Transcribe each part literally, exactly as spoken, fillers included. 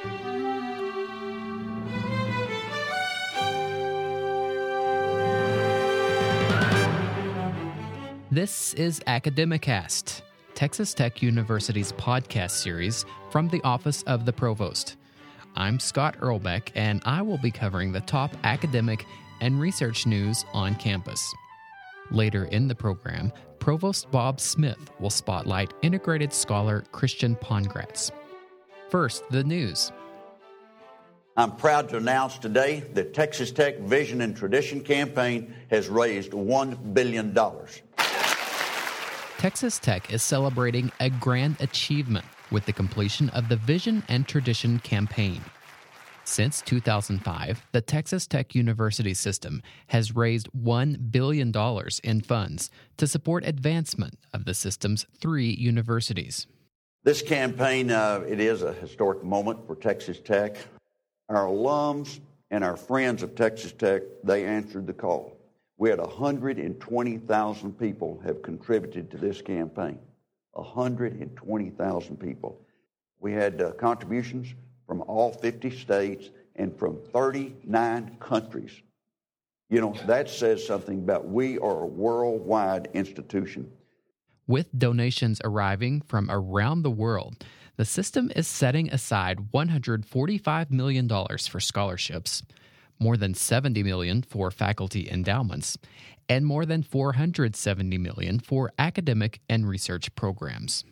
This is Academicast, Texas Tech University's podcast series from the Office of the Provost. I'm Scott Earlbeck, and I will be covering the top academic and research news on campus. Later in the program, Provost Bob Smith will spotlight integrated scholar Christian Pongratz. First, the news. I'm proud to announce today that Texas Tech Vision and Tradition campaign has raised one billion dollars. Texas Tech is celebrating a grand achievement with the completion of the Vision and Tradition campaign. Since two thousand five, the Texas Tech University system has raised one billion dollars in funds to support advancement of the system's three universities. This campaign, uh, it is a historic moment for Texas Tech. Our alums and our friends of Texas Tech, they answered the call. We had one hundred twenty thousand people have contributed to this campaign. one hundred twenty thousand people. We had uh, contributions from all fifty states and from thirty-nine countries. You know, that says something about we are a worldwide institution. With donations arriving from around the world, the system is setting aside one hundred forty-five million dollars for scholarships, more than seventy million dollars for faculty endowments, and more than four hundred seventy million dollars for academic and research programs.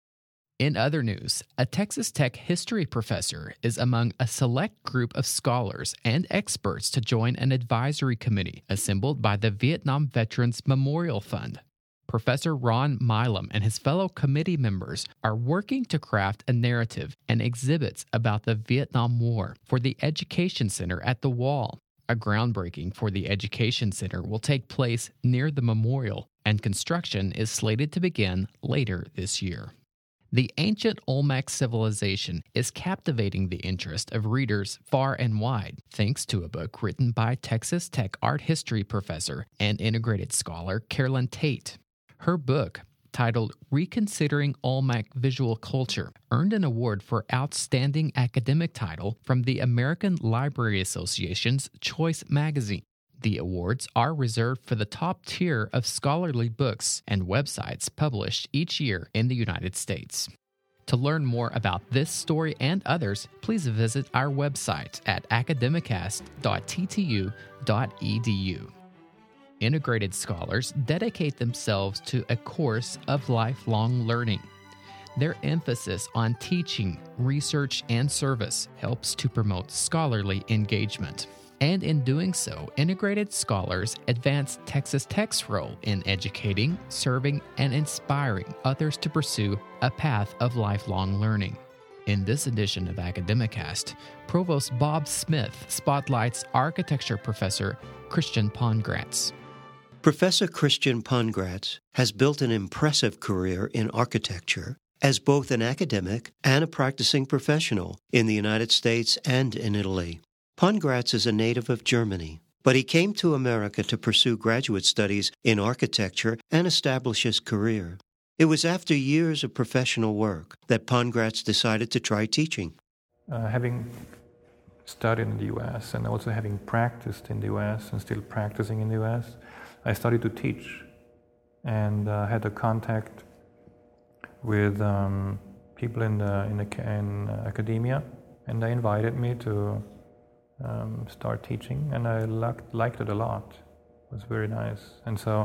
In other news, a Texas Tech history professor is among a select group of scholars and experts to join an advisory committee assembled by the Vietnam Veterans Memorial Fund. Professor Ron Milam and his fellow committee members are working to craft a narrative and exhibits about the Vietnam War for the Education Center at the Wall. A groundbreaking for the Education Center will take place near the memorial, and construction is slated to begin later this year. The ancient Olmec civilization is captivating the interest of readers far and wide, thanks to a book written by Texas Tech art history professor and integrated scholar Carolyn Tate. Her book, titled Reconsidering Olmec Visual Culture, earned an award for Outstanding Academic Title from the American Library Association's Choice magazine. The awards are reserved for the top tier of scholarly books and websites published each year in the United States. To learn more about this story and others, please visit our website at academicast dot t t u dot e d u. Integrated scholars dedicate themselves to a course of lifelong learning. Their emphasis on teaching, research, and service helps to promote scholarly engagement. And in doing so, integrated scholars advance Texas Tech's role in educating, serving, and inspiring others to pursue a path of lifelong learning. In this edition of Academicast, Provost Bob Smith spotlights architecture professor Christian Pongratz. Professor Christian Pongratz has built an impressive career in architecture as both an academic and a practicing professional in the United States and in Italy. Pongratz is a native of Germany, but he came to America to pursue graduate studies in architecture and establish his career. It was after years of professional work that Pongratz decided to try teaching. Uh, having studied in the U S and also having practiced in the U S and still practicing in the U S, I started to teach and uh, had a contact with um, people in, the, in, the, in academia, and they invited me to um, start teaching, and I liked, liked it a lot. It was very nice. And so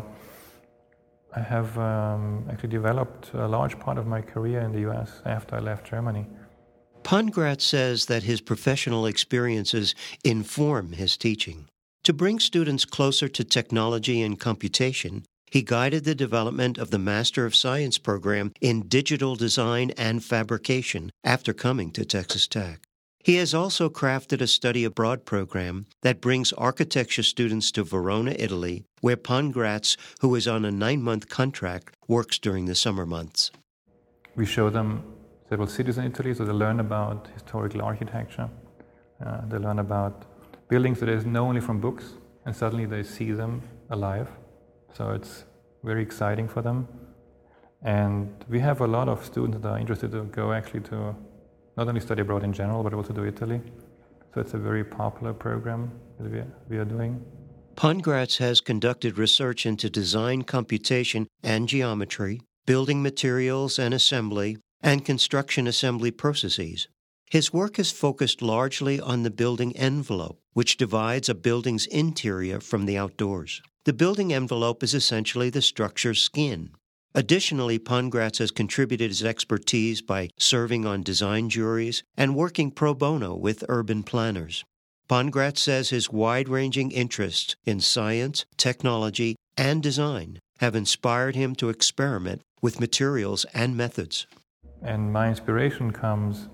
I have um, actually developed a large part of my career in the U S after I left Germany. Pongratz says that his professional experiences inform his teaching. To bring students closer to technology and computation, he guided the development of the Master of Science program in digital design and fabrication after coming to Texas Tech. He has also crafted a study abroad program that brings architecture students to Verona, Italy, where Pongratz, who is on a nine-month contract, works during the summer months. We show them several cities in Italy, so they learn about historical architecture. Uh, they learn about buildings that they know only from books, and suddenly they see them alive. So it's very exciting for them. And we have a lot of students that are interested to go actually to not only study abroad in general, but also to Italy. So it's a very popular program that we are, we are doing. Pongratz has conducted research into design, computation, and geometry, building materials and assembly, and construction assembly processes. His work is focused largely on the building envelope, which divides a building's interior from the outdoors. The building envelope is essentially the structure's skin. Additionally, Pongratz has contributed his expertise by serving on design juries and working pro bono with urban planners. Pongratz says his wide-ranging interests in science, technology, and design have inspired him to experiment with materials and methods. And my inspiration comes,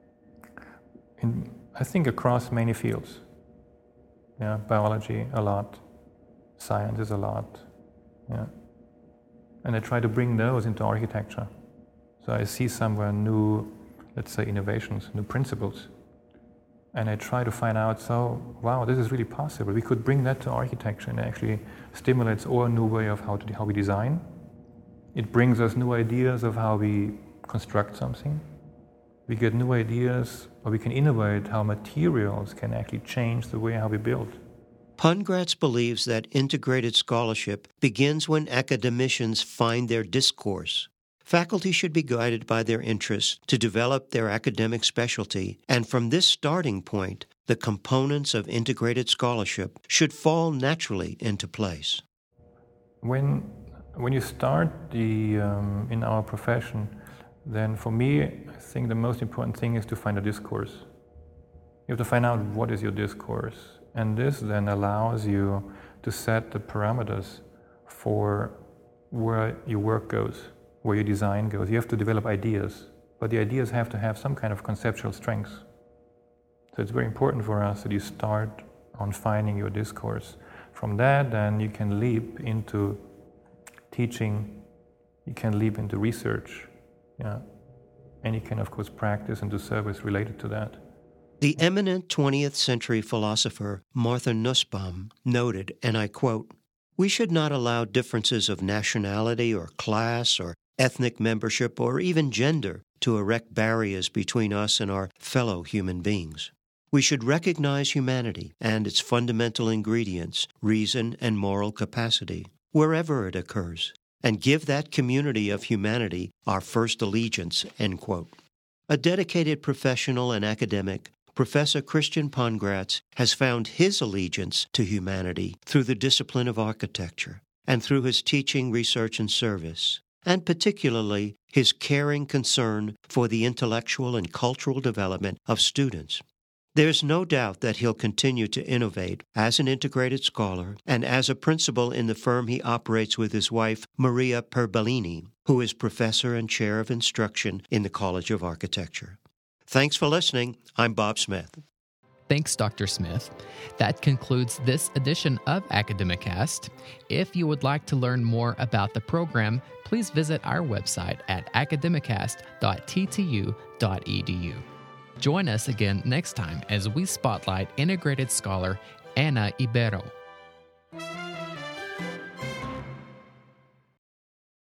in, I think, across many fields. Yeah, biology a lot, science is a lot. Yeah. And I try to bring those into architecture. So I see somewhere new, let's say, innovations, new principles. And I try to find out, so, wow, this is really possible. We could bring that to architecture, and it actually stimulates our new way of how to how we design. It brings us new ideas of how we construct something. We get new ideas, or we can innovate how materials can actually change the way how we build. Pongratz believes that integrated scholarship begins when academicians find their discourse. Faculty should be guided by their interests to develop their academic specialty, and from this starting point, the components of integrated scholarship should fall naturally into place. When, when you start the, um, in our profession, then for me, I think the most important thing is to find a discourse. You have to find out what is your discourse. And this then allows you to set the parameters for where your work goes, where your design goes. You have to develop ideas, but the ideas have to have some kind of conceptual strength. So it's very important for us that you start on finding your discourse. From that, then you can leap into teaching, you can leap into research, yeah, and you can, of course, practice and do service related to that. The eminent twentieth century philosopher Martha Nussbaum noted, and I quote, "We should not allow differences of nationality or class or ethnic membership or even gender to erect barriers between us and our fellow human beings. We should recognize humanity and its fundamental ingredients, reason and moral capacity, wherever it occurs, and give that community of humanity our first allegiance," end quote. A dedicated professional and academic, Professor Christian Pongratz has found his allegiance to humanity through the discipline of architecture and through his teaching, research, and service, and particularly his caring concern for the intellectual and cultural development of students. There's no doubt that he'll continue to innovate as an integrated scholar and as a principal in the firm he operates with his wife, Maria Perbellini, who is professor and chair of instruction in the College of Architecture. Thanks for listening. I'm Bob Smith. Thanks, Doctor Smith. That concludes this edition of Academicast. If you would like to learn more about the program, please visit our website at academicast dot t t u dot e d u. Join us again next time as we spotlight integrated scholar Ana Ibero.